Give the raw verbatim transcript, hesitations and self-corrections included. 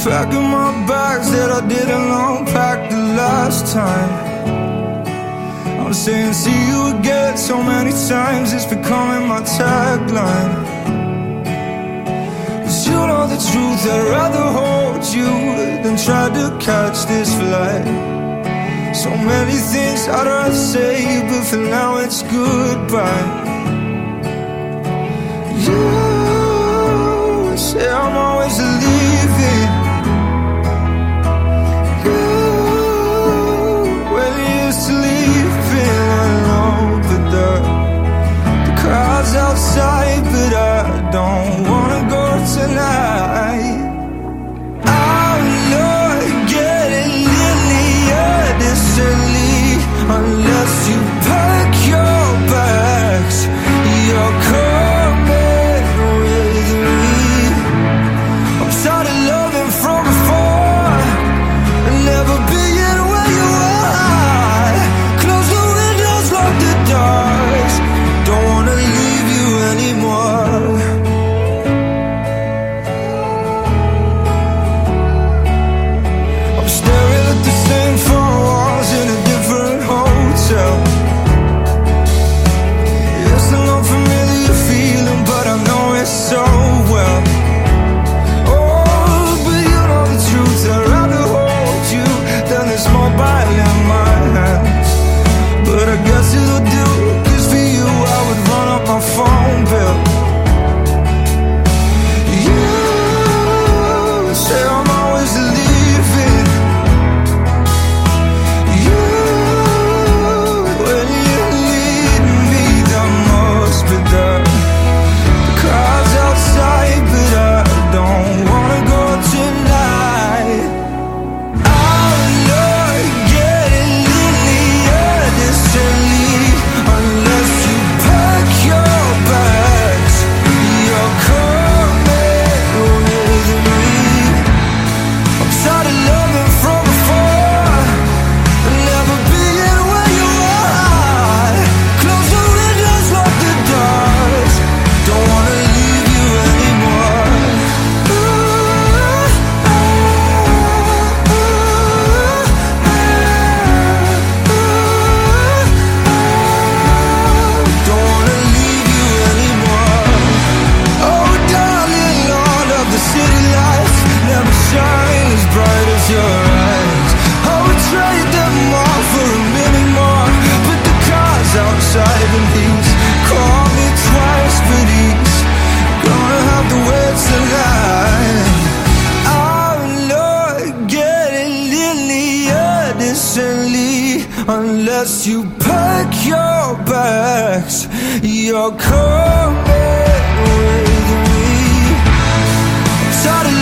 Packing my bags that I didn't unpack the last time. I'm saying see you again so many times, it's becoming my tagline. 'Cause you know the truth, I'd rather hold you than try to catch this flight. So many things I'd rather say, but for now it's goodbye. You say I'm always leaving. You, when you used to leaving alone, but the, the crowd's outside, but I don't wanna go tonight. I'm not getting near distantly unless you pack your bags. You're coming with me. I'm tired of loving from before and never being where you are. Close the windows, lock the doors. Don't wanna leave you anymore. I'm staring at the same four walls in a different hotel. It's an unfamiliar feeling, but I know it so well. Oh, but you know the truth, I'd rather hold you than this mobile in my hands. But I guess it'll do, 'cause for you I would run up my phone bill. You say I'm always leaving. You, when you lead me, that must be the the crowd's outside, but I don't wanna go tonight. I'm not getting near distantly unless you pack your bags. You're coming with me. I'm tired of loving from before and never being where you are. Close the windows, lock the doors. Don't wanna leave you anymore. Don't wanna leave you anymore. Oh darling, Lord of the city lights never shine as bright as your eyes. I would trade them all for a minute more, but the car's outside and he's called me twice, but he's gonna have to wait tonight. I'm not getting near distantly unless you pack your bags. You're coming with me. I'm tired of